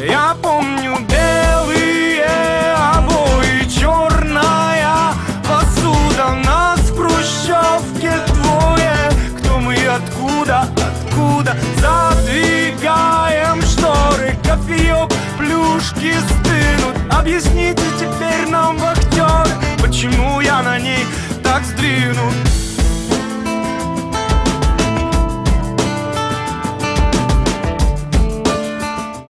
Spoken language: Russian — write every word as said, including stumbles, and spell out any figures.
Я помню белые обои, черная посуда. Нас в хрущевке двое. Кто мы, откуда, откуда? Задвигаем шторы, кофеек, плюшки стынут. Объясните теперь нам, вахтер, почему я на ней так сдвинут.